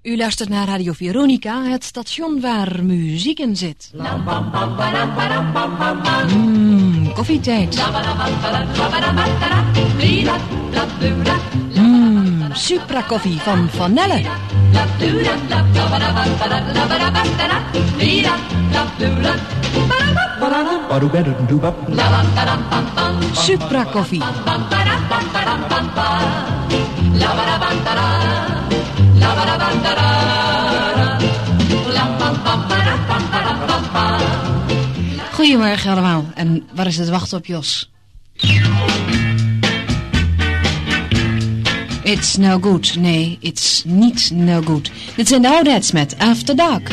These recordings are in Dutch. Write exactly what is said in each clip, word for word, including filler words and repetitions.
U luistert naar Radio Veronica, het station waar muziek in zit. Mmm, koffietijd. Mmm, Supra koffie van Vanelle. Supra koffie. Goedemorgen allemaal, en waar is het wachten op Jos? It's no good, nee, it's niet no good. Dit zijn de Oudheads met After Dark.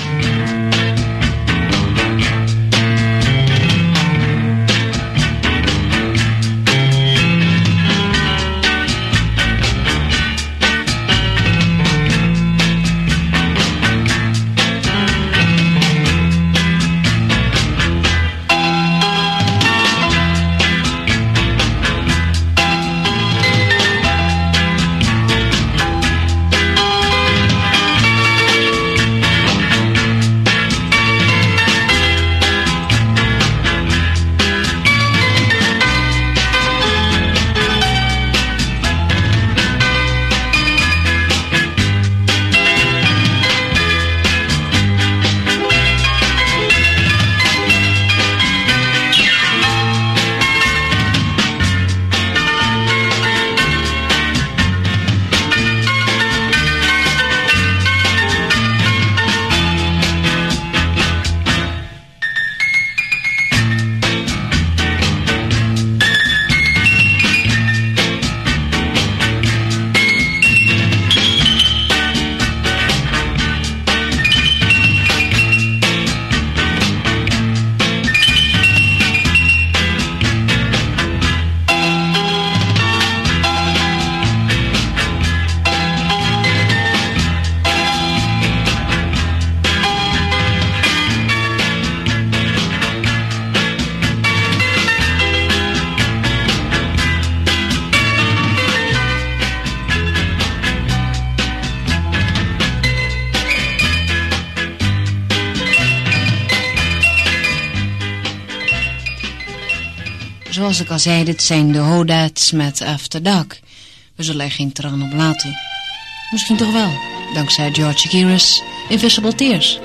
Zoals ik al zei, dit zijn de Oudheads met After Dark. We zullen er geen traan op laten. Misschien toch wel, dankzij George Akiris, Invisible Tears.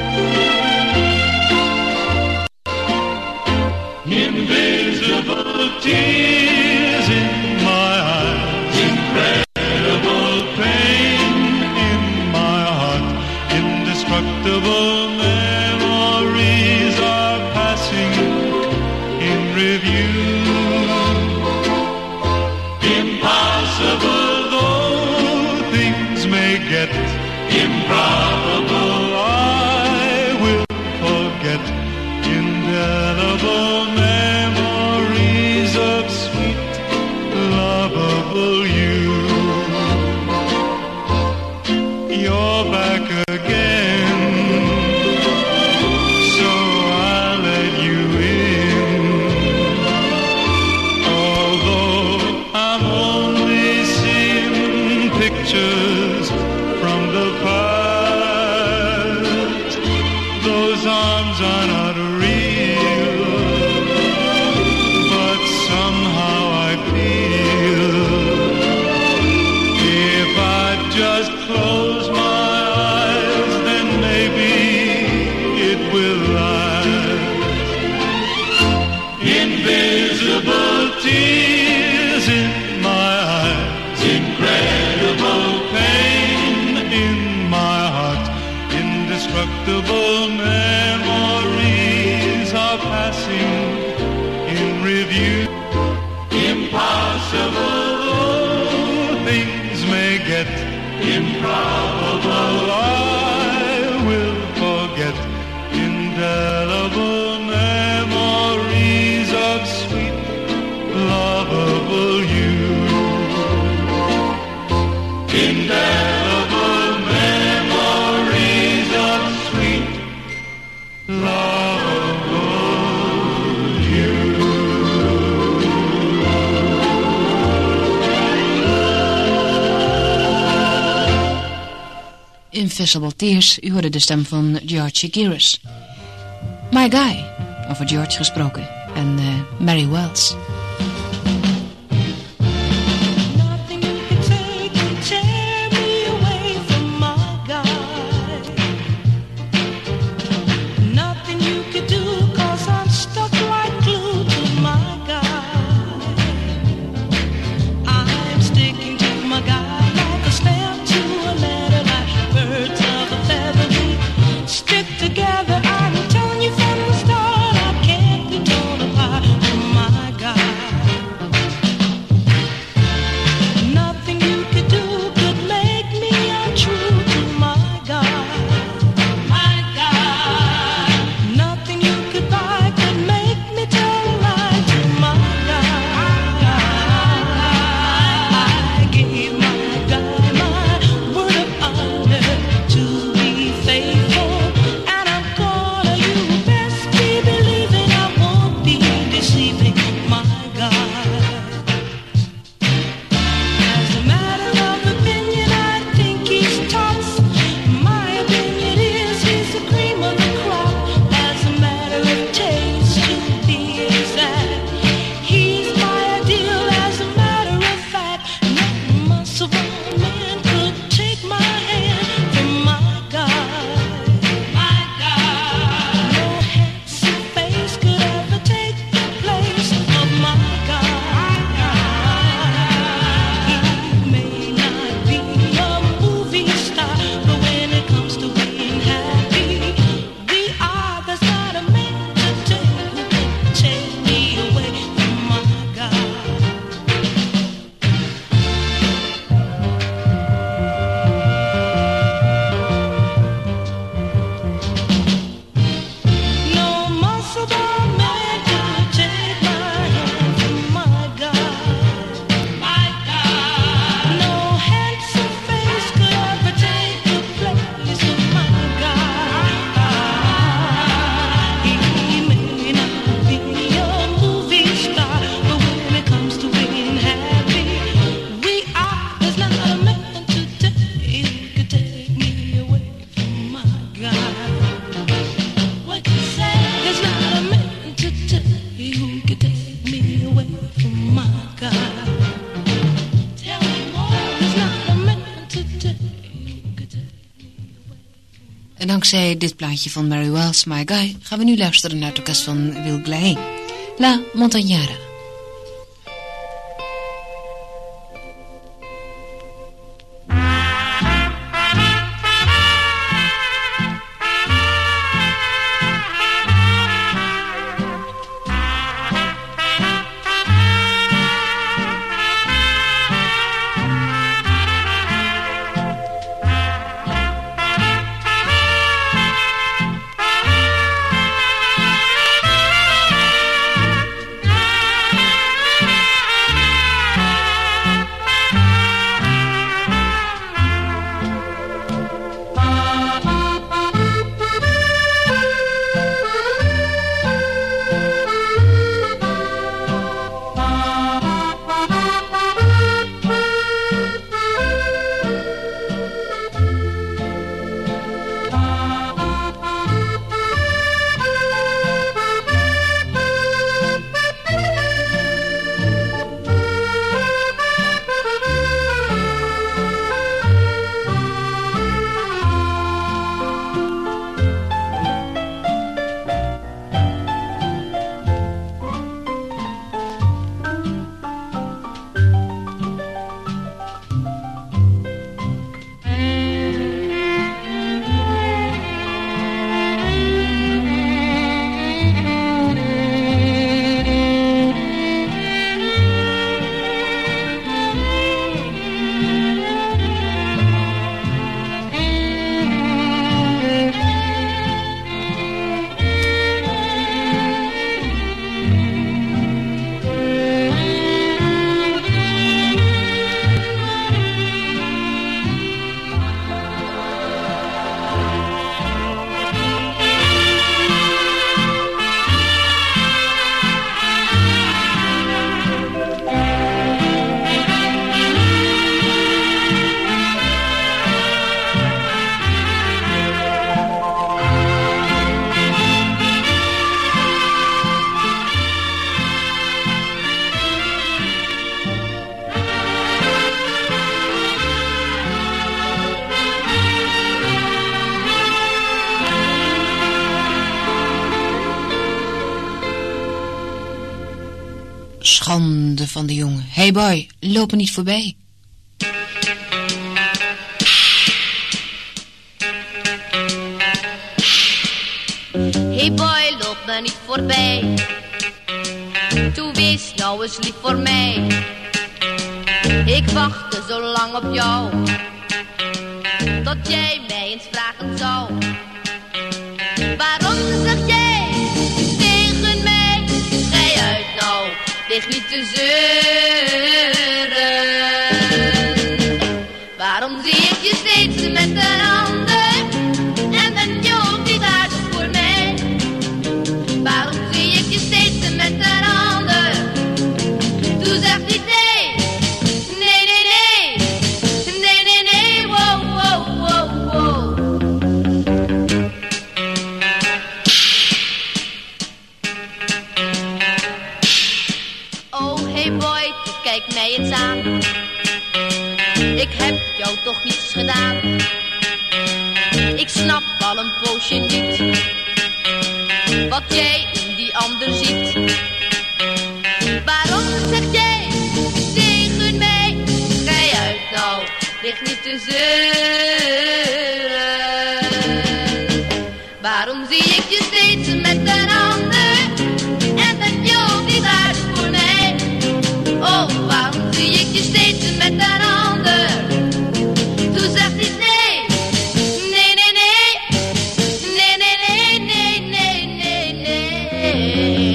Invisible tears in my eyes, incredible pain in my heart, indestructible memories are passing in review. Impossible though things may get, improbable I will forget. Indelible memories of sweet, lovable you. You're back again, so I'll let you in. Although I'm only seeing pictures from the past, those arms are not real, but somehow I feel if I just close my eyes, then maybe it will last. Invisible tears in my eyes, incredible pain in my heart, indestructible memories are passing in review. Impossible though things may get, improbable I will forget. Indelible memories of sweet, lovable you. Indelible memories of sweet, Invisible Tears. U hoorde de stem van George Shigeris. My Guy, over George gesproken. En uh, Mary Wells. En dankzij dit plaatje van Mary Wells, My Guy, gaan we nu luisteren naar het orkest van Will Gley. La Montagnara. Thank schande van de jongen. Hey boy, loop me niet voorbij. Hey boy, loop me niet voorbij. Toe wees nou eens lief voor mij. Ik wachtte zo lang op jou, tot jij mij eens vragen zou. Waarom zeg jij tegen mij? Schei uit nou, lig niet te zeuren. Waarom zie ik je steeds met een ander en ben je ook niet aardig voor mij? Waarom zie ik je steeds met een ander? Doe zeg niet nee. Nee, nee, nee. Nee, nee, nee. Wow, wow, wow, wow. Oh, hey boy, kijk mij eens aan. Ik heb jou toch niets gedaan. Ik snap al een poosje niet wat jij in die ander ziet. Waarom zeg jij tegen mij? Schei uit nou, lig niet te zeuren. Waarom zie ik je steeds met een ander en ben je ook niet aardig voor mij? Oh, waarom zie ik je steeds met een ander? Toen zegt hij nee. Nee, nee, nee. Nee, nee, nee, nee, nee, nee, nee.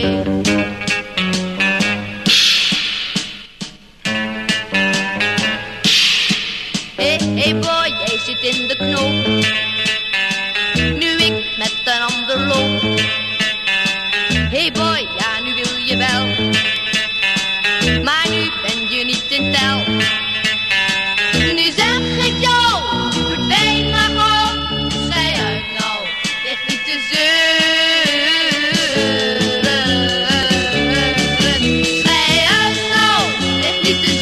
Hey, hey boy, jij zit in de knoop. Nu ik met een ander loop. Hey boy, ja nu wil je wel, maar nu ben je niet in tel. Nu zeg ik jou, verdwijn maar gewoon. Schei uit nou, lig niet te zeuren. Schei uit nou, lig niet te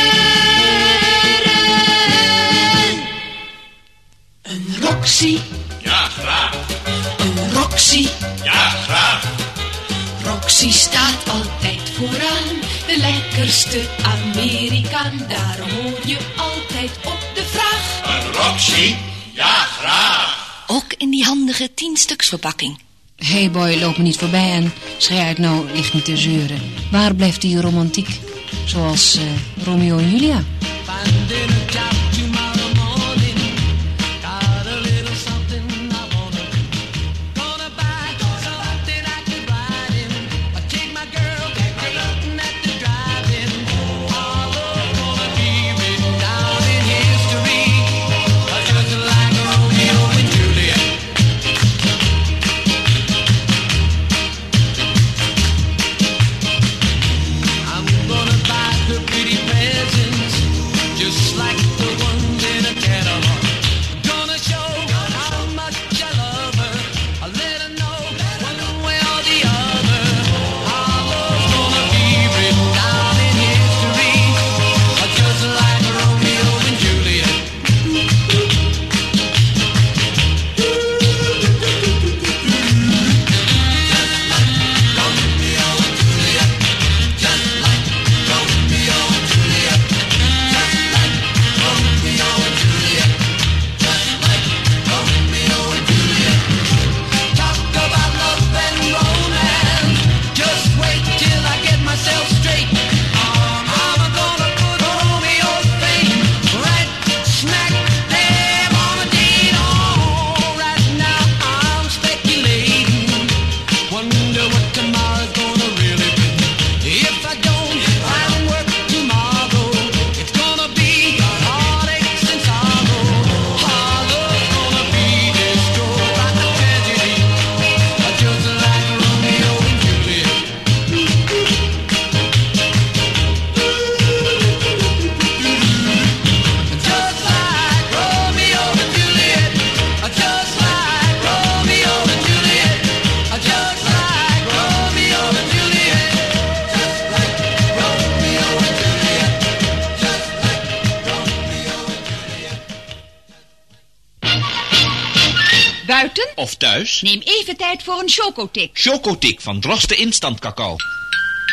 zeuren. Een Roxy, Ja, graag. een Roxy. Ja, graag. Roxy staat altijd vooraan, de lekkerste Amerikaan. Daarom hoor je altijd op de vraag. Een Roxy? Ja, graag. Ook in die handige tienstuks verpakking. Hey boy, loop me niet voorbij en schei uit nou, ligt niet te zeuren. Waar blijft die romantiek? Zoals uh, Romeo en Julia. Buiten? Of thuis? Neem even tijd voor een chocotik. Chocotik van Droste Instant Cacao.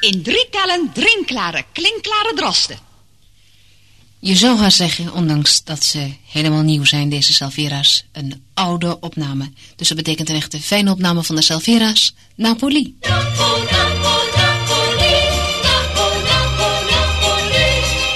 In drie tellen drinkklare, klinkklare drosten. Je zou haar zeggen, ondanks dat ze helemaal nieuw zijn, deze Salvera's, een oude opname. Dus dat betekent een echte fijne opname van de Salvera's, Napoli. Napo, Napo, Napoli, Napo, Napo, Napoli.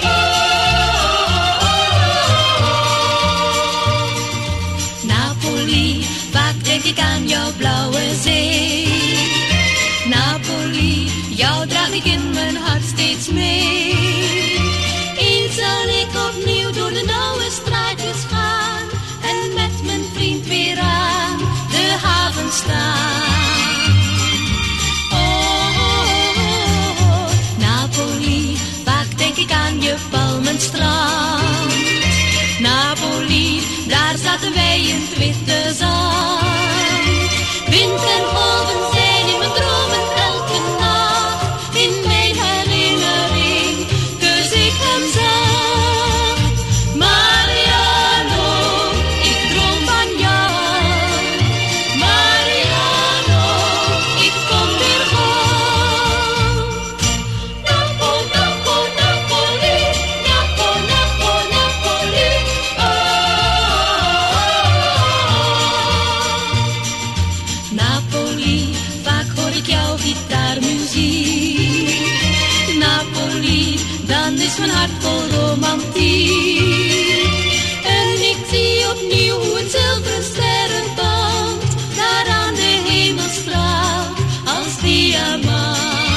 Oh. Napoli, vaak denk ik aan jouw blauwe zee. Napoli, jou draag ik in mijn hart steeds mee. Eens zal ik opnieuw door de nauwe straatjes gaan en met mijn vriend weer aan de haven staan. Oh, oh, oh, oh. Napoli, vaak denk ik aan je palmenstrand. Napoli, daar zaten wij in het witte zand. Wind en golven zijn in mijn dromen elke nacht, in mijn herinnering, dus ik hem zag. Mariano, ik droom van jou. Mariano, ik kom weer gauw. Napo, Napo, Napoli, Napo, Napo, Napoli. Oh. Napoli, vaak hoor ik jouw gitaarmuziek. Napoli, dan is mijn hart vol romantiek. En ik zie opnieuw hoe een zilveren sterrenband daar aan de hemel straalt als diamant.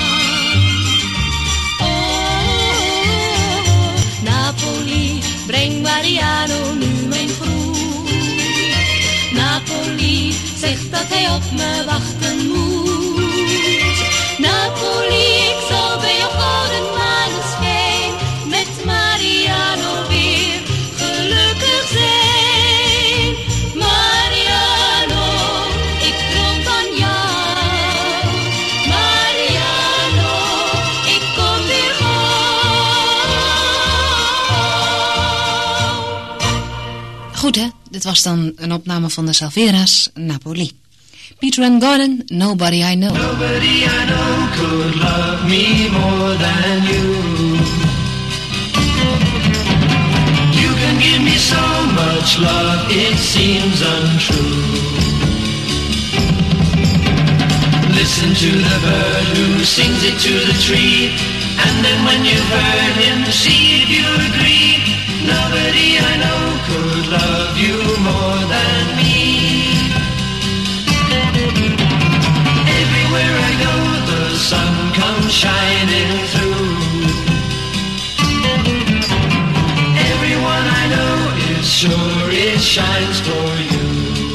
Oh, Napoli, breng Mariano nu mijn groet. Napoli, zegt dat hij op me wachten moet. Napoli, ik zal bij jouw gouden maneschijn met Mariano weer gelukkig zijn. Mariano, ik droom van jou. Mariano, ik kom weer gauw. Goed hè, dit was dan een opname van de Salvera's, Napoli. Peter and Gordon, Nobody I Know. Nobody I know could love me more than you. You can give me so much love, it seems untrue. Listen to the bird who sings it to the tree, and then when you've heard him, see if you agree. Nobody I know could love you more than me. Everywhere I go, the sun comes shining through. Everyone I know is sure it shines for you.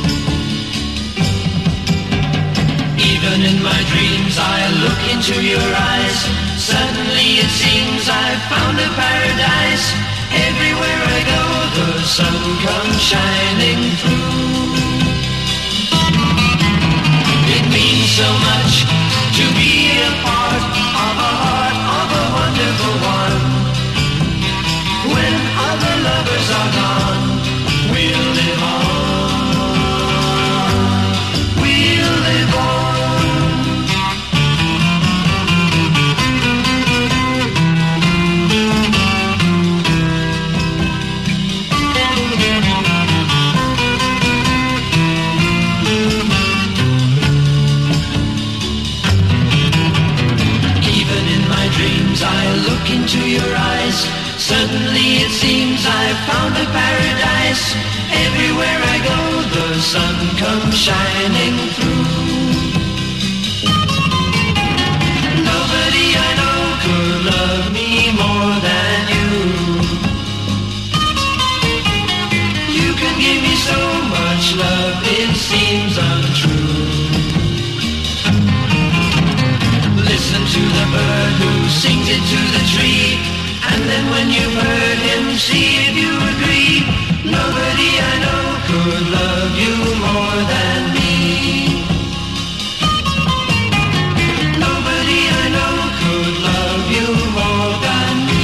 Even in my dreams I look into your eyes. Suddenly it seems I've found a paradise. Everywhere I go, the sun comes shining through. It means so much to be a part of a heart of a wonderful one. When other lovers are gone, we'll live on. We'll live on. I look into your eyes. Suddenly it seems I've found a paradise. Everywhere I go, the sun comes shining through. Nobody I know could love me more than you. You can give me so much love, it seems untrue. Listen to the bird who sings it to the tree, and then when you've heard him, see if you agree. Nobody I know could love you more than me. Nobody I know could love you more than me.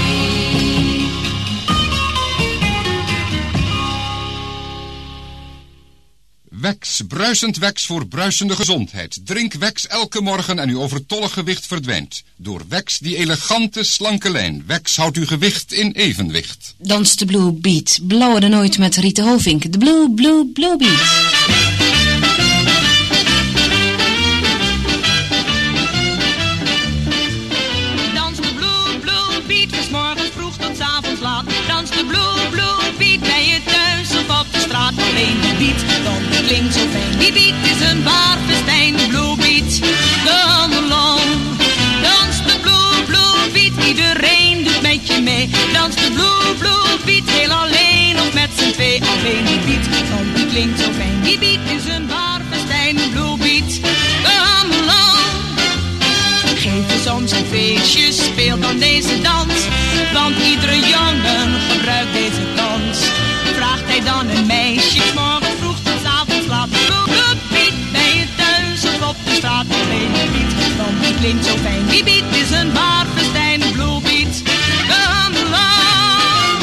Wex, bruisend Wex voor bruisende gezondheid. Drink Wex elke morgen en uw overtollig gewicht verdwijnt. Door Wex die elegante, slanke lijn. Wex houdt uw gewicht in evenwicht. Dans de Blue Beat. Blauwe de nooit met Rita Hovink. De Blue, Blue, Blue Beat. Dans de Blue, Blue Beat. Van 's morgens vroeg tot 's avonds laat. Dans de Blue, Blue Beat. Bij je thuis of op de straat. Alleen die beat, want die klinkt zo fijn. Die beat is een waar festijn. De Blue Beat, come along. Dans de Blue, Blue Beat. Iedereen doet met je mee. Dans de Blue, Blue Beat. Heel alleen of met z'n twee. Alleen die beat, want die klinkt zo fijn. Die beat is een waar festijn. De Blue Beat, come along. Geef je soms een feestje, speel dan deze dans. Want iedere jongen gebruikt deze dans. Vraagt hij dan een meisje, 's morgens vroeg tot 's avonds laat. Blue, blue beat, ben je thuis of op de straat? Alleen die beat, want die klinkt zo fijn. Die beat is een waar festijn, de Blue Beat, come along.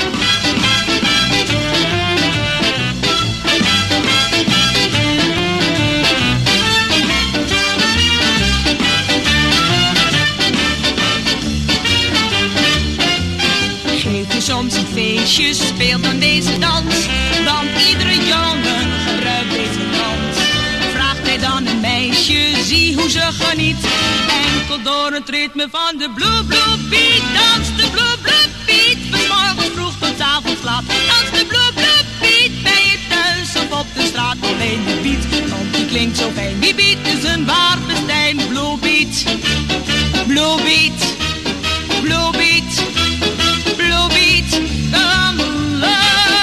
Geef je soms een feestje, speel dan deze dans. Want iedere jongen gebruikt deze dans. Vraagt hij dan een meisje, zie hoe ze geniet. Enkel door het ritme van de Blue, Blue Beat. Dans de Blue, Blue Beat, van 's morgens vroeg tot 's avonds laat. Dans de Blue, Blue Beat, ben je thuis of op de straat? Alleen de beat, want die klinkt zo fijn. Die beat is een waar festijn, Blue Beat, Blue Beat, Blue Beat, Blue Beat, come along.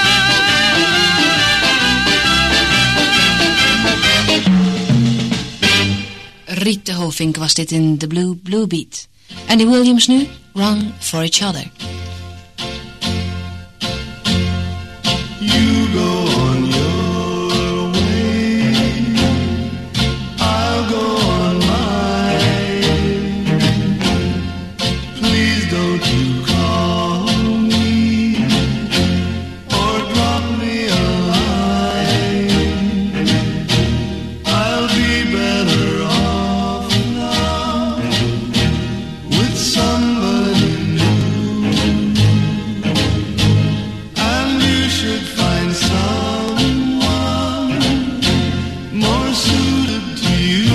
Rita Hovink was dit in The Blue, Blue Beat. Andy Williams nu, Wrong for Each Other. You go on your way, I'll go on mine. Please don't you call me or drop me a line. I'll be better off now with somebody new. And you should find someone more suited to you.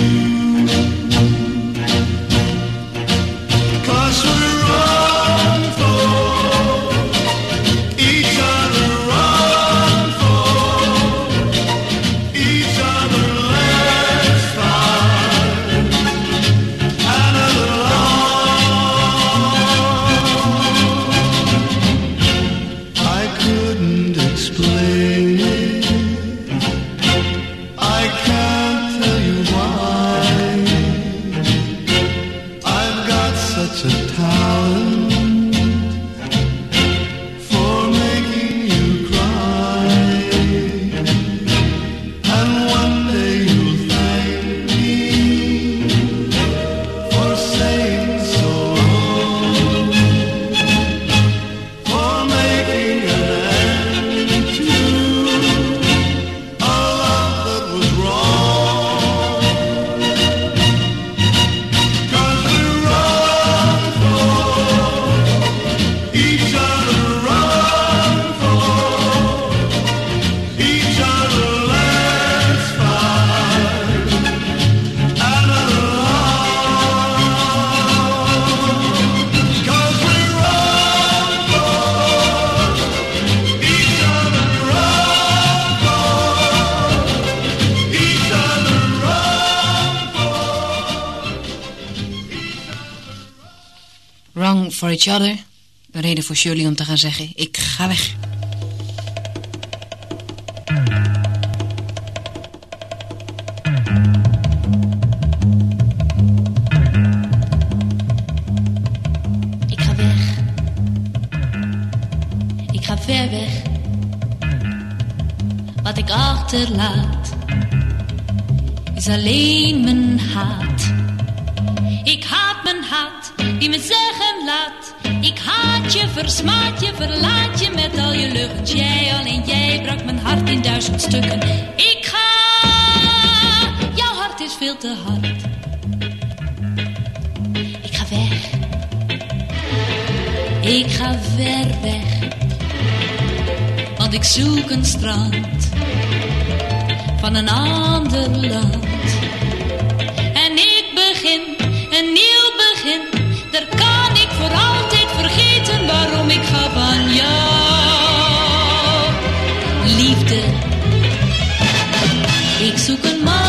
'Cause we're wrong for each other, wrong for each other. Let's find another love. I couldn't explain it, I can't tell you why. I've got such a talent for making you cry. And one day you'll thank me for saying so long, for making an end to a love that was wrong. 'Cause we're wrong for each other, wrong for each other. Let's find another love. 'Cause we're wrong for each other, wrong for each other, wrong Wrong for Each Other. Een reden voor Shirley om te gaan zeggen, ik ga weg. Ik ga weg. Ik ga ver weg. Wat ik achterlaat is alleen mijn haat. Ik haat mijn haat die me zeggen laat. Ik haat je, versmaad je, verlaat je met al je leugens. Jij, alleen jij, brak mijn hart in duizend stukken. Ik ga veel te hard. Ik ga weg. Ik ga ver weg. Want ik zoek een strand van een ander land. En ik begin een nieuw begin. Daar kan ik voor altijd vergeten waarom ik ga van jou. Liefde. Ik zoek een man.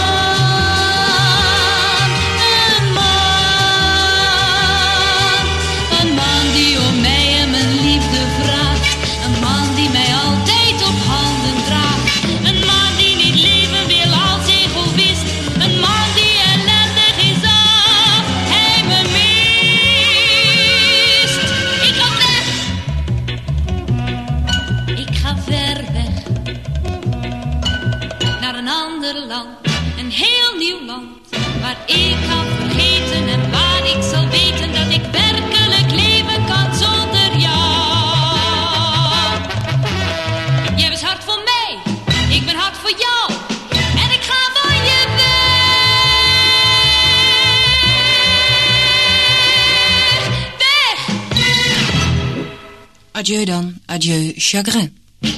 Een man. Een man die om mij en mijn liefde vraagt. Een man die mij altijd op handen draagt. Een man die niet leven wil als egoïst. Een man die ellendig is als hij me mist. Ik ga weg. Ik ga ver weg. Naar een ander land. Een heel nieuw land. Waar ik kan vergeten en waar ik zal weten dat ik werkelijk leven kan zonder jou. Jij was hard voor mij, ik ben hard voor jou. En ik ga van je weg. Weg! Adieu dan, adieu chagrin.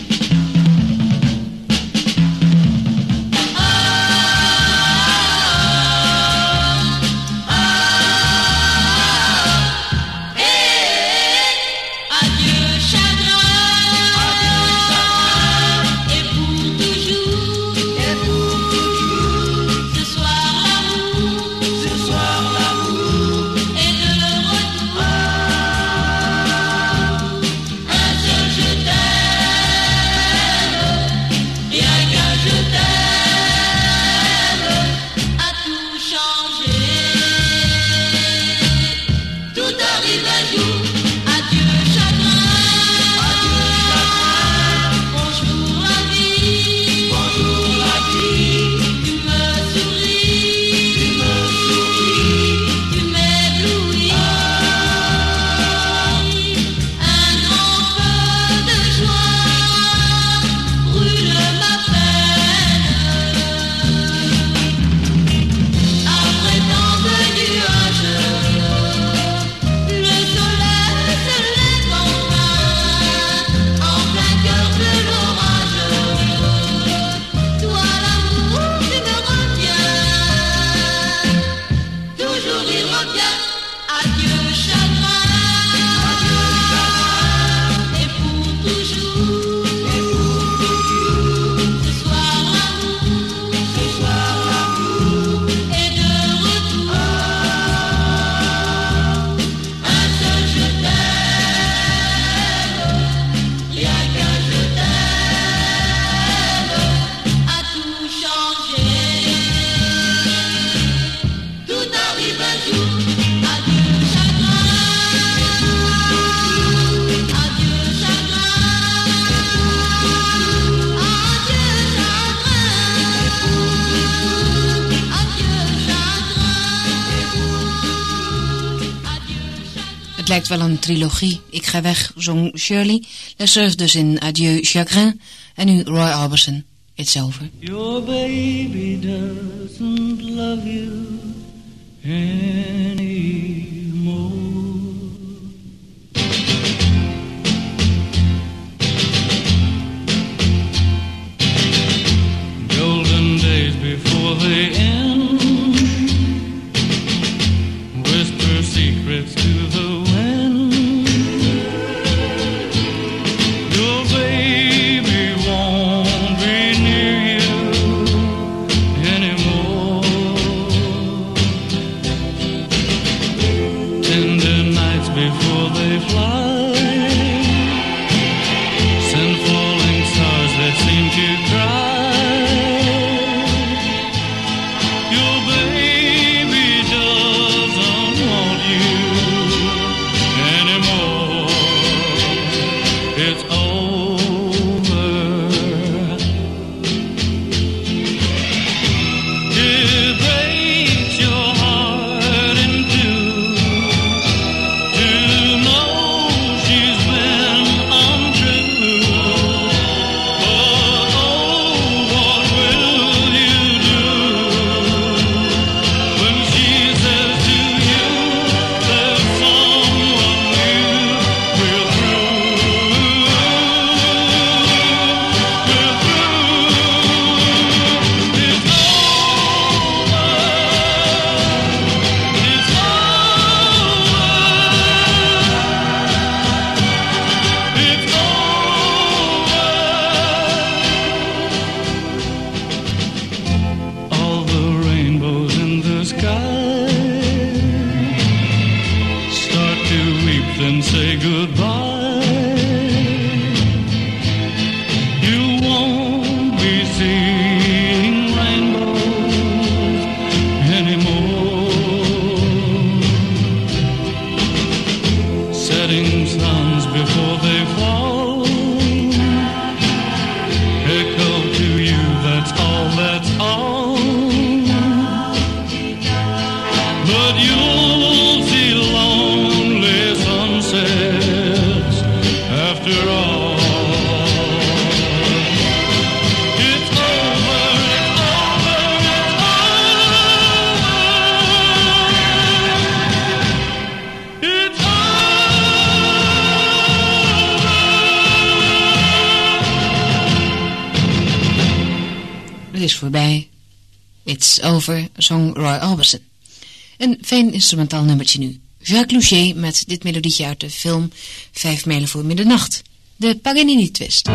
Het lijkt wel een trilogie. Ik ga weg, zong Shirley. Lesseurf dus in Adieu Chagrin. En nu Roy Orbison. It's over. Your baby doesn't love you anymore. Golden days before they end. Whisper secrets to the het is voorbij. It's over, zong Roy Orbison. Een fijn instrumentaal nummertje nu. Jacques Louget met dit melodietje uit de film Vijf mijlen voor middernacht. De Paganini Twist.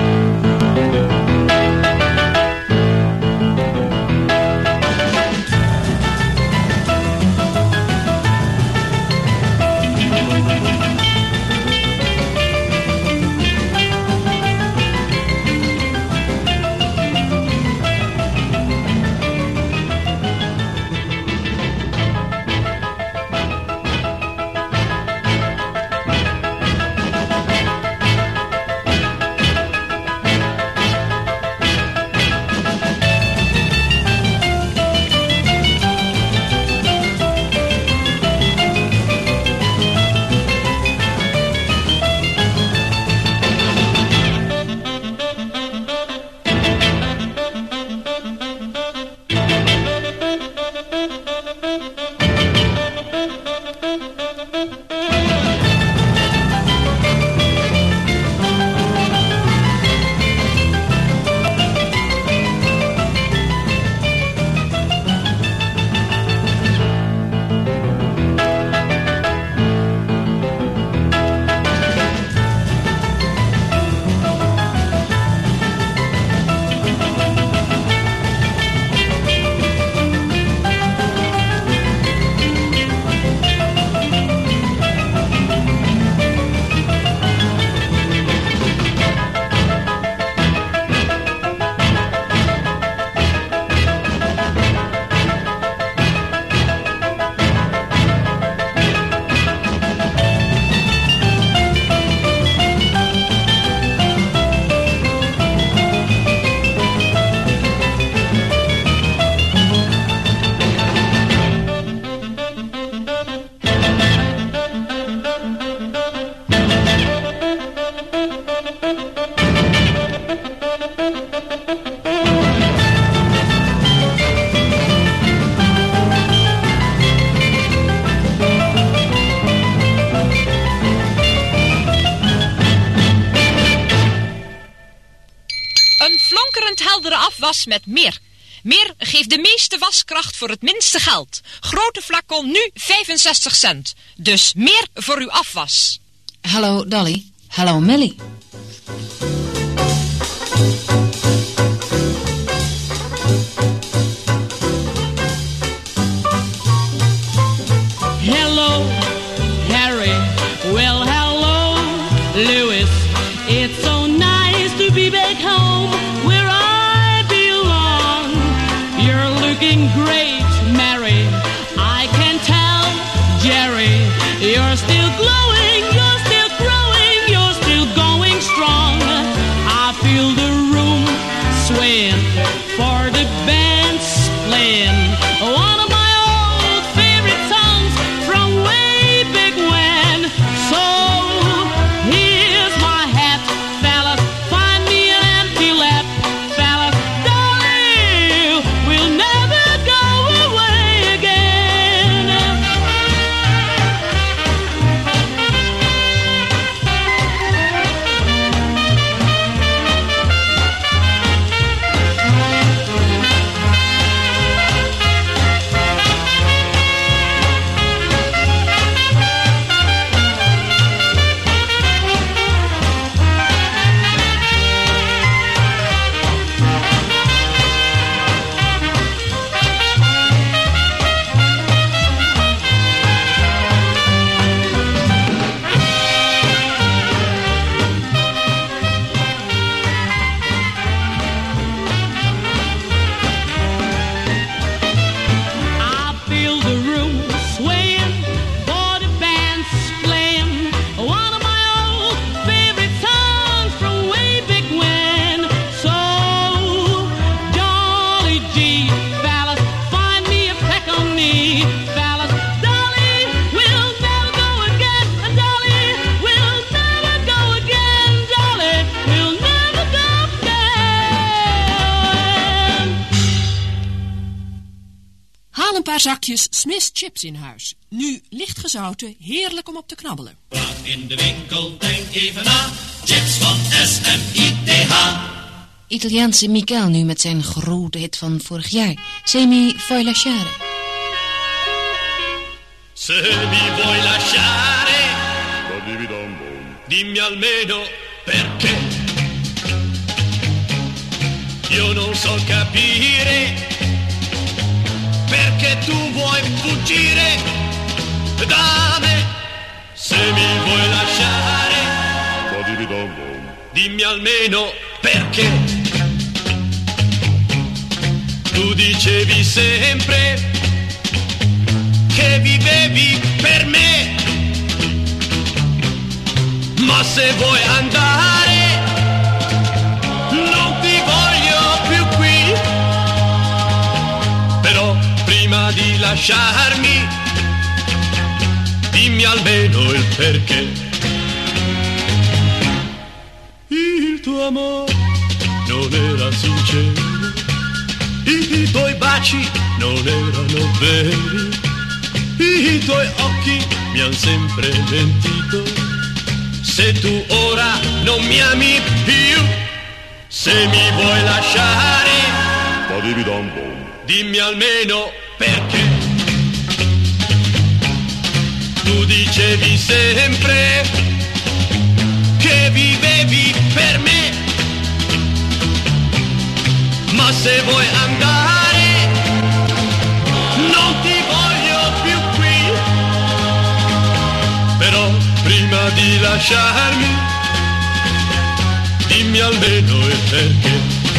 Was met Meer. Meer geeft de meeste waskracht voor het minste geld. Grote flacon nu vijfenzestig cent. Dus Meer voor uw afwas. Hallo Dolly. Hallo Millie. Hello, Harry. Well, hello, Louis. It's so nice to be back home where I belong. You're looking great, Mary. I can tell, Jerry. You're still glowing, you're still growing, you're still going strong. I feel the room swaying for the band's playing. One of my old favorite songs from way back when. So here's my hat, fellas, find me an empty lap, fellas, darling, we'll never go away again. I feel the room swaying for the band's playing. One of my old favorite songs from way back when. So, Dolly G, fellas, find me a peck on me, fellas. Dolly, we'll never go again. Dolly, we'll never go again. Dolly, we'll never go again. Haal een paar zakjes Smith's chips in huis. Nu licht gezouten, heerlijk om op te knabbelen. In de winkel, denk even na. Chips van S M I T H. Italiaanse Michel nu met zijn grote hit van vorig jaar. Se mi vuoi lasciare. Se mi vuoi lasciare, dimmi almeno perché. Io non so capire perché tu vuoi fuggire da me. Se mi vuoi lasciare, dimmi almeno perché. Tu dicevi sempre che vivevi per me, ma se vuoi andare non ti voglio più qui. Però prima di lasciarmi dimmi almeno il perché. Il tuo amore non era sincero, i tuoi baci non erano veri, i tuoi occhi mi han sempre mentito. Se tu ora non mi ami più, se mi vuoi lasciare, dimmi almeno perché. Tu dicevi sempre che vivevi per me, ma se vuoi andare non ti voglio più qui. Però prima di lasciarmi dimmi almeno il perché.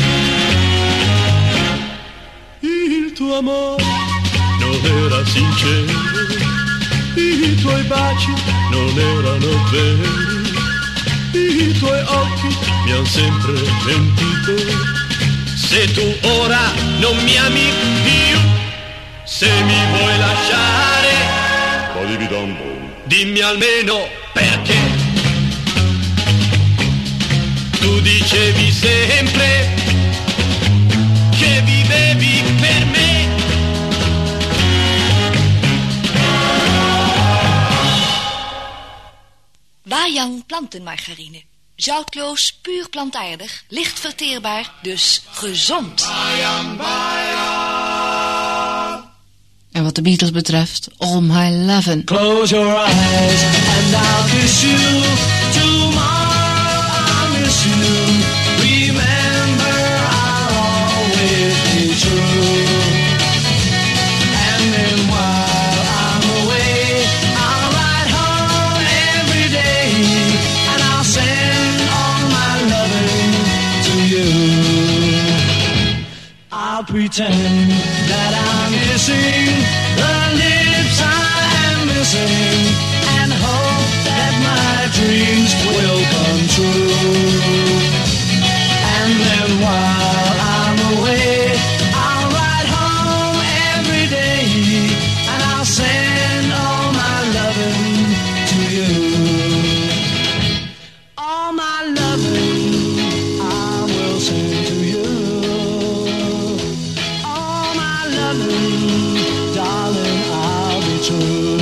Il tuo amore non era sincero, i tuoi baci non erano veri, i tuoi occhi mi han sempre mentito. Se tu ora non mi ami più, se mi vuoi lasciare, dimmi almeno perché. Tu dicevi sempre che vivevi per me, Wajang plantenmargarine. Zoutloos, puur plantaardig, licht verteerbaar, dus gezond. En wat de Beatles betreft, All My Lovin'. Close your eyes and I'll kiss you. Tomorrow I'll miss you. Remember I'll always be true. And then while I'm away, I'll ride home every day and I'll send all my loving to you. I'll pretend that I'm kissing the lips I am missing and hope that my dreams will come true. And then while I'm away, I'll ride home every day and I'll send all my loving to you. All my loving I will send to you. All my loving, darling, I'll be true.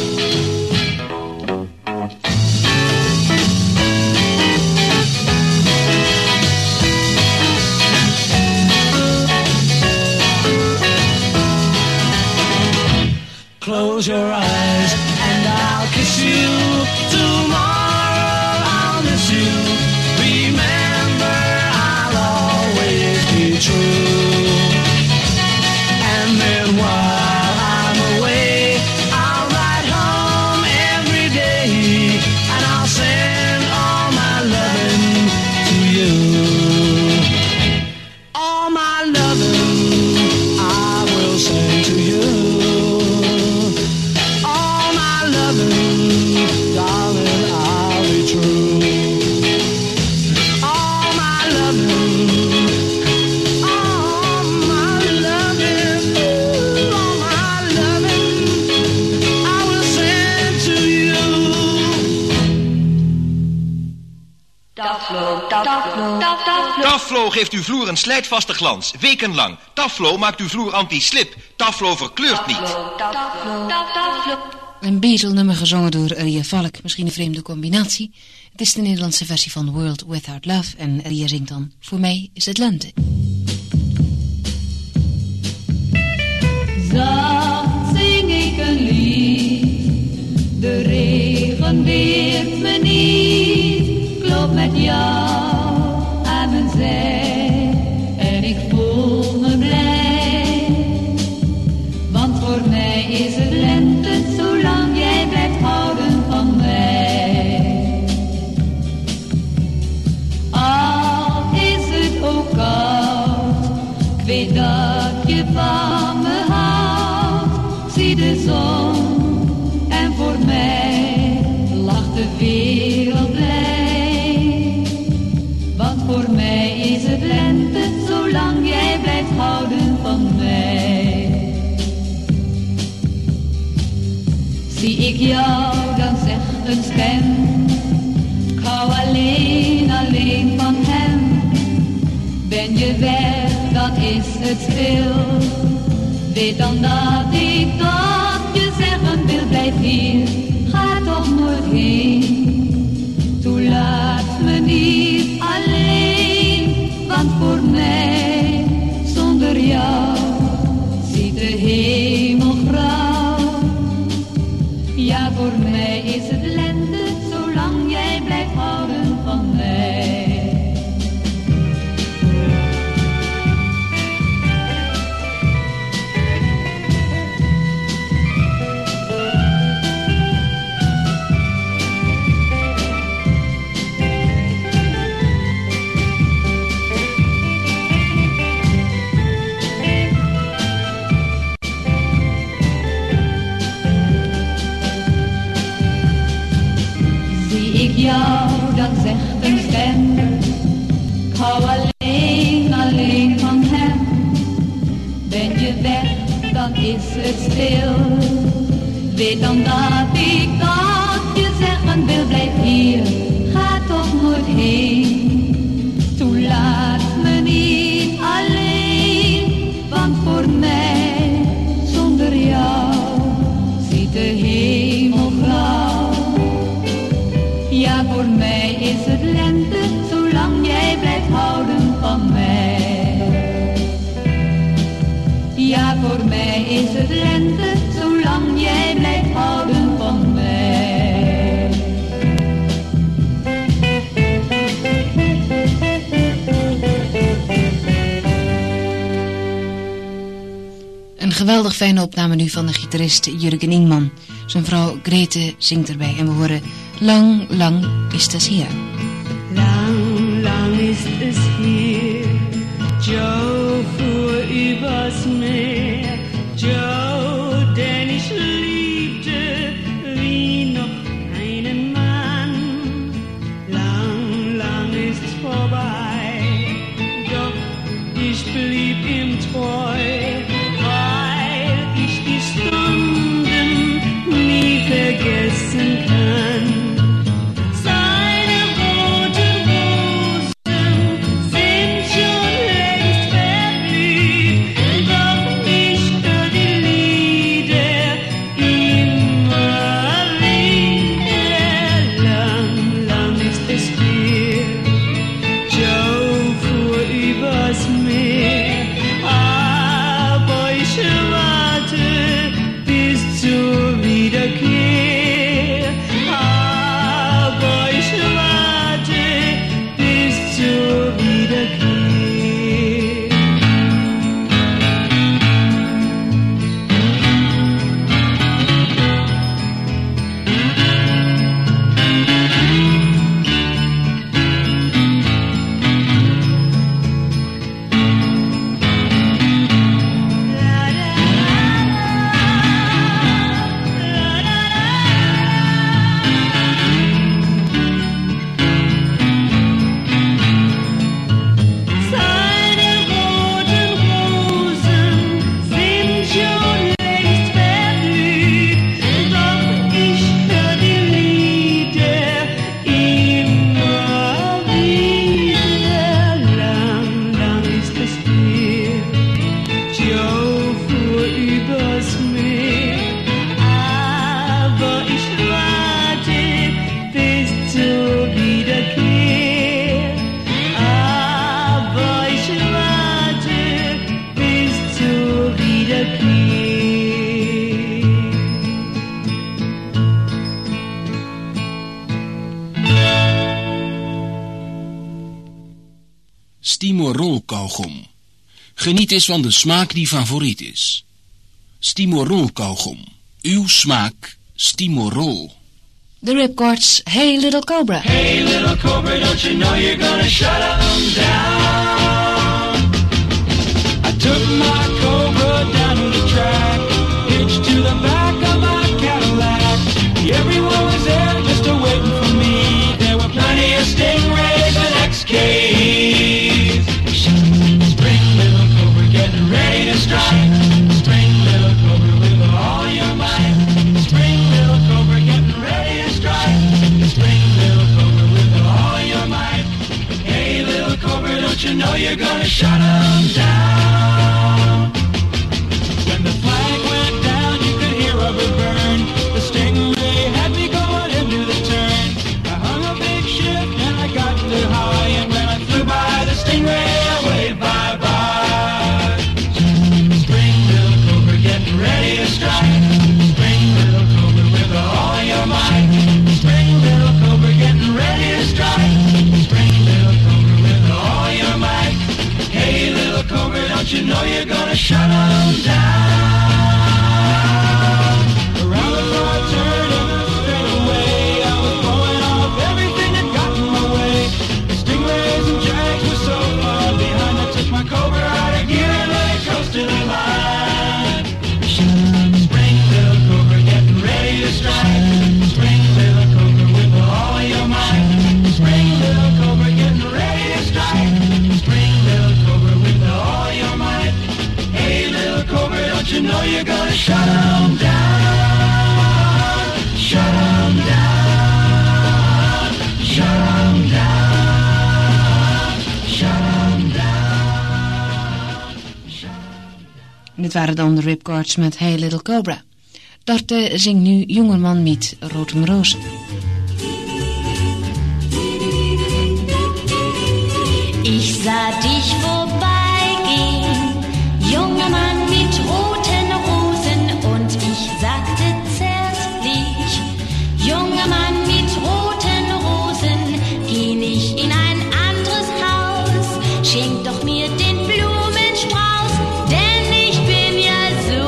Close your eyes and I'll kiss you. Tomorrow I'll miss you. Remember I'll always be true. And then while I'm away, I'll ride home every day and I'll send all my loving to you. All my loving I will send to you. All my loving, darling, I'll be true. All my loving, all my loving, ooh, all my loving, I will send to you. Taflo, Taflo, Taflo. Taflo geeft uw vloer een slijtvaste glans, wekenlang. Taflo maakt uw vloer anti-slip. Taflo verkleurt niet. Taflo, Taflo. Een Beatle-nummer gezongen door Ria Valk. Misschien een vreemde combinatie. Het is de Nederlandse versie van World Without Love en Ria zingt dan Voor mij is het lente. Zacht zing ik een lied, de regen weert me niet, ik loop met jou aan mijn zij en ik voel me blij, want voor mij is het lente zolang jij blijft houden van mij. Al is het ook koud, ik weet dat je van me houdt, zie de zon en voor mij lacht de wereld blij, want voor mij is het lente zolang jij blijft houden van mij. Zie ik jou, dan zegt een stem, ik hou alleen, alleen van hem. Ben je weg, dan is het stil. Weet dan dat ik tot je zeggen wil, blijf hier, ga toch nooit heen. Toelaat me niet alleen, want voor mij, zonder jou, ziet de hemel grauw. Ja, voor mij is het lente, zolang jij blijft houden van mij. Jou, dan zegt een stem, ik hou alleen, alleen van hem. Ben je weg, dan is het stil. Weet dan dat ik dat je zeggen wil, blijf hier, ga toch nooit heen. Toelaat me niet alleen, want voor mij, zonder jou, ziet de hemel grauw. Ja, voor mij is het lente, zolang jij blijft houden van mij. Ja, voor mij is het lente, zolang jij blijft houden van mij. Een geweldig fijne opname nu van de gitarist Jurgen Ingman. Zijn vrouw Grete zingt erbij en we horen Lang, lang ist es hier. Lang, lang ist es hier. Joe fuhr übers Meer. Joe, den ich liebte wie noch einen Mann. Lang, lang ist's vorbei. Doch ich blieb ihm treu, weil ich die Stunden nie vergessen kann. Don't the key. Stimorol kauwgom. Geniet eens van de smaak die favoriet is. Stimorol kauwgom. Uw smaak, Stimorol. The Ripcords, Hey Little Cobra. Hey little cobra, don't you know you're gonna shut 'em down? I took my Cobra down to the track, hitched to the back of my Cadillac. Everyone was there just a waiting for me. There were plenty of stingrays and X Ks. Spring little Cobra, getting ready to strike. Spring little Cobra with all your might. Spring little Cobra, getting ready to strike. Spring little Cobra with all your might. Hey little Cobra, don't you know you're gonna shut 'em down? When the flag went down, you could hear a rubber burn. The stingray had me going into the turn. I hung a big shift and I got too high, and when I flew by the stingray, I waved bye-bye. Spring little Cobra, getting ready to strike. Spring little Cobra with all your might. Spring little Cobra, getting ready to strike. Spring little Cobra with all your might. Hey little Cobra, don't you know you're gonna shut 'em down? Around the far turn of the straightaway, I was blowing off everything that got in my way. The stingrays and jags were so far behind, I took my Cobra out of gear and let it coast to the line. Spring little Cobra, getting ready to strike. Spring little Cobra with all your might. Spring little Cobra, getting ready to strike. Spring little Cobra with all your might. Hey little Cobra, don't you know you're gonna shut 'em down? Shut 'em down. Shut 'em down. Shut 'em down. Dit waren dan de Ripcords met Hey Little Cobra. Darte zingt nu Jongerman mit Rotem Rosen. Ich sah dich vorbeigehen, junger Mann mit roten Rosen, und ich sagte zärtlich, junger Mann mit roten Rosen, geh nicht in ein anderes Haus, schenk doch mir den Blumenstrauß, denn ich bin ja so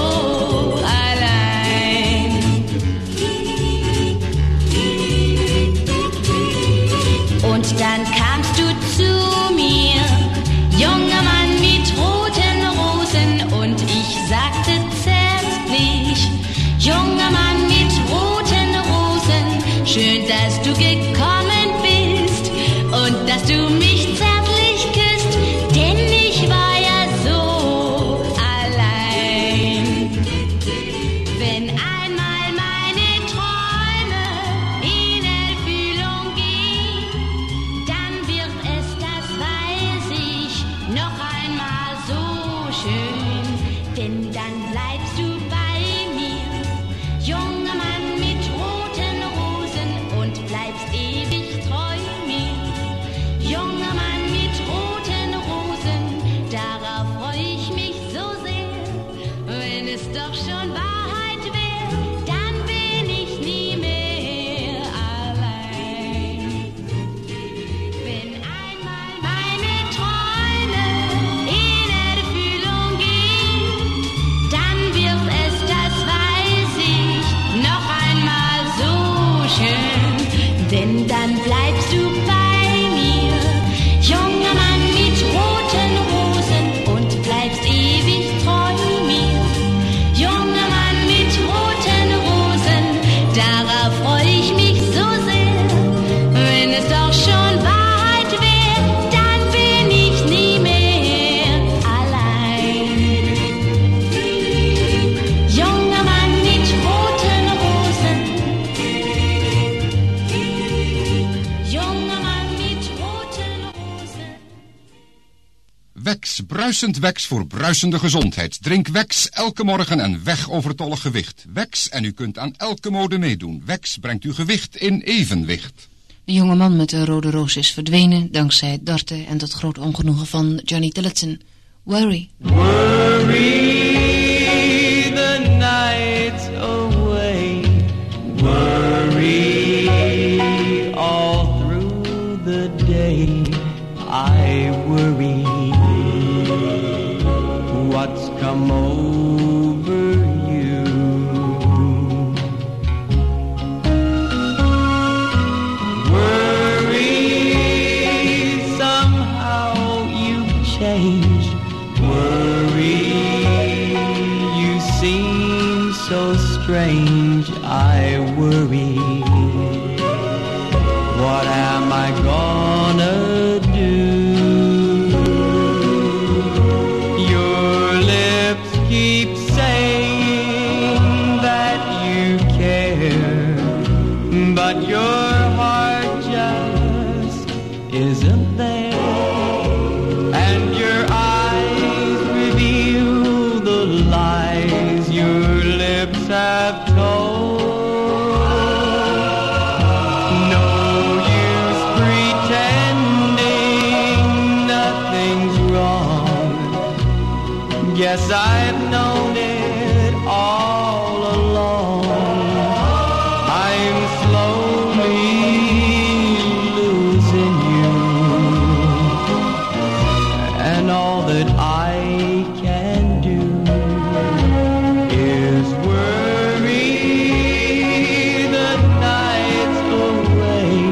allein. Und dann kamst du zu mir, junger Mann mit roten Rosen, und ich sagte zärtlich, junger Mann mit roten Rosen, schön, dass du gekommen bist und dass du mich zärtlich küsst, denn ich war ja so allein. Wenn einmal meine Träume in Erfüllung gehen, dann wird es, das weiß ich, noch einmal so schön, denn dann bleibst du bei mir, junger Mann mit roten Rosen, und bleibst ewig treu mir, junger Mann mit roten Rosen, darauf freu ich mich so sehr, wenn es doch schon Wahrheit wäre, dann bin ich nie mehr allein. Wenn einmal meine Träume in Erfüllung gehen, dann wird es, das weiß ich, noch einmal so schön, denn dann bleibst du bei mir, junger Mann mit roten Rosen, und bleibst ewig treu mir, junger Mann mit roten Rosen, darauf freu ich mich so sehr, wenn es doch schon Wahrheit wäre, dann bin ich nie mehr allein. Junger Mann mit roten Rosen, junger Mann mit roten Rosen. Wex, bruisend Wex voor bruisende gezondheid. Drink Wex elke morgen en weg overtollig gewicht. Wex en u kunt aan elke mode meedoen. Wex brengt uw gewicht in evenwicht. De jonge man met de rode roos is verdwenen dankzij Darte en tot groot ongenoegen van Johnny Tillotson. Worry. Worry over you. Worry, somehow you've changed. Worry, you seem so strange. I worry. What am I gonna do? Your lips keep saying that you care, but your heart just isn't there, and your eyes reveal the lies your lips have told. Yes, I've known it all along. I'm slowly losing you, and all that I can do is worry the nights away.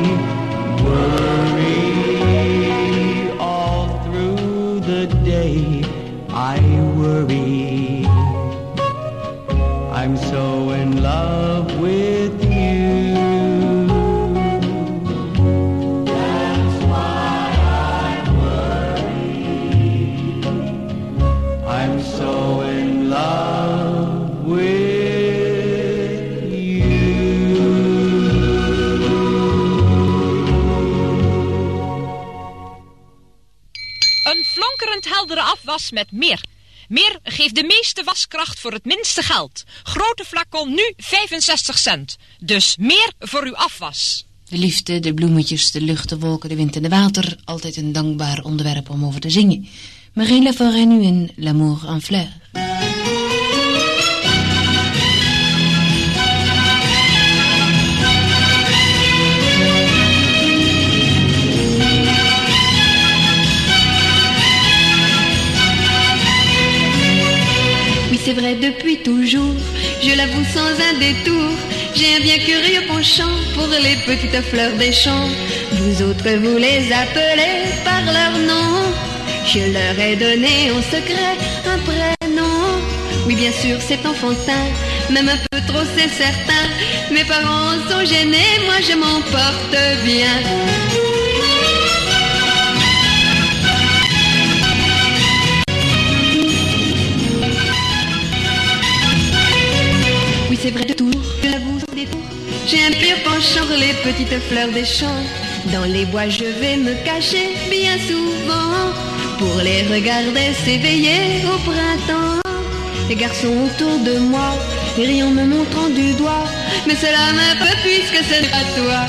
Worry all through the day. I worry. I'm so in love with you. That's why I worry. I'm so in love with you. Een flonkerend heldere afwas met Meer. Meer geeft de meeste waskracht voor het minste geld. Grote flacon nu vijfenzestig cent. Dus Meer voor uw afwas. De liefde, de bloemetjes, de lucht, de wolken, de wind en de water. Altijd een dankbaar onderwerp om over te zingen. Marie Laforêt nu in L'amour en fleurs. C'est vrai depuis toujours, je l'avoue sans un détour, j'ai un bien curieux penchant pour les petites fleurs des champs. Vous autres, vous les appelez par leur nom, je leur ai donné en secret un prénom. Oui, bien sûr, c'est enfantin, même un peu trop, c'est certain. Mes parents sont gênés, moi je m'en porte bien. C'est vrai de tout, je l'avoue sans détour. J'ai un pur penchant pour les petites fleurs des champs. Dans les bois je vais me cacher bien souvent pour les regarder s'éveiller au printemps. Les garçons autour de moi rient en me montrant du doigt, mais cela m'un peu puisque ce n'est pas toi.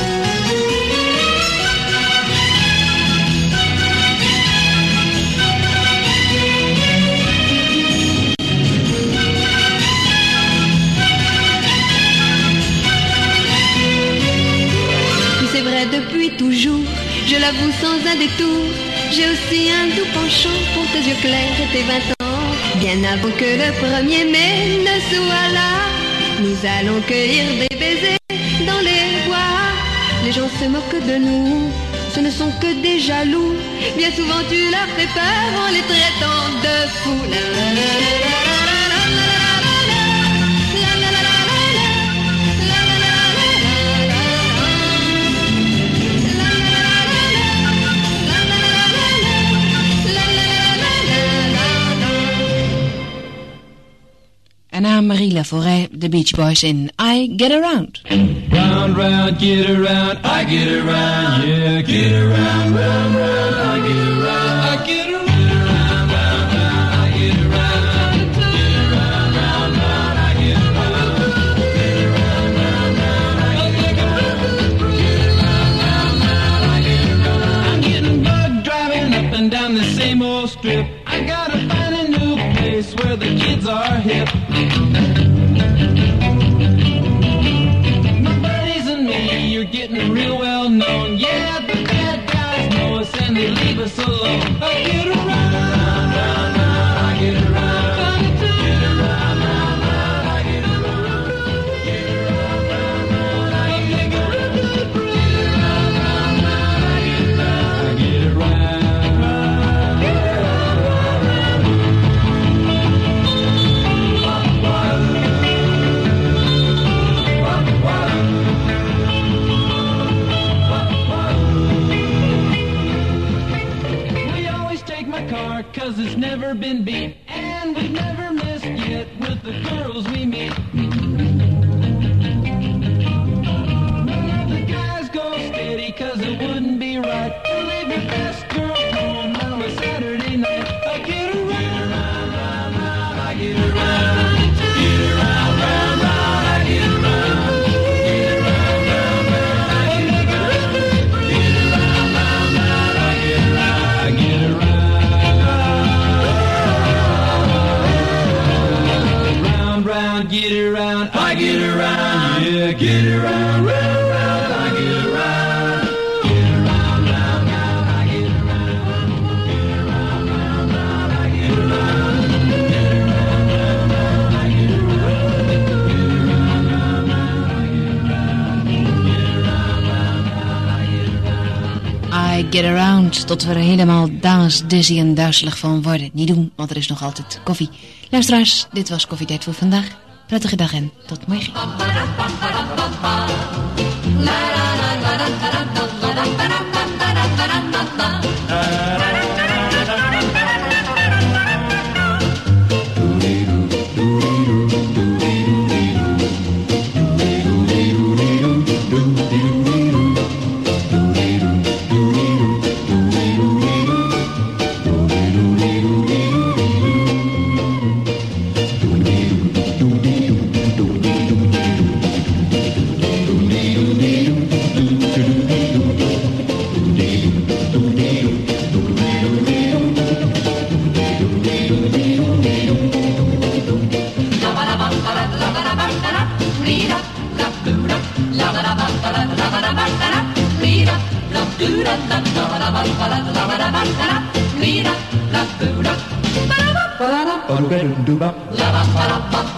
C'est vrai depuis toujours, je l'avoue sans un détour. J'ai aussi un doux penchant pour tes yeux clairs et tes vingt ans. Bien avant que le premier mai ne soit là, nous allons cueillir des baisers dans les bois. Les gens se moquent de nous, ce ne sont que des jaloux. Bien souvent tu leur fais peur en les traitant de fous. La, la, la, la, la. En na Marie Laforêt, de Beach Boys in I Get Around. Round, round, get around, I get around, yeah, get around, round, round, I get around, I get around. Down the same old strip, I gotta find a new place where the kids are hip. My buddies and me, you're getting real well known. Yeah, the bad guys know us and they leave us alone. I get around, round, round, round, I get around, get around. around, get around, I get around, yeah, get around, round, round, I get around. Get around, round, round, I get around. Get around, round, round, I get around. Get around, round, round, I get around. Get around, round, round, I get around. Get around, round, round, I get around. I get around, tot we er helemaal daas, dizzy en duizelig van worden. Niet doen, want er is nog altijd koffie. Luisteraars, dit was Koffietijd voor vandaag. Prettige dag en tot morgen. Ba-da-ba-ba-ba-ba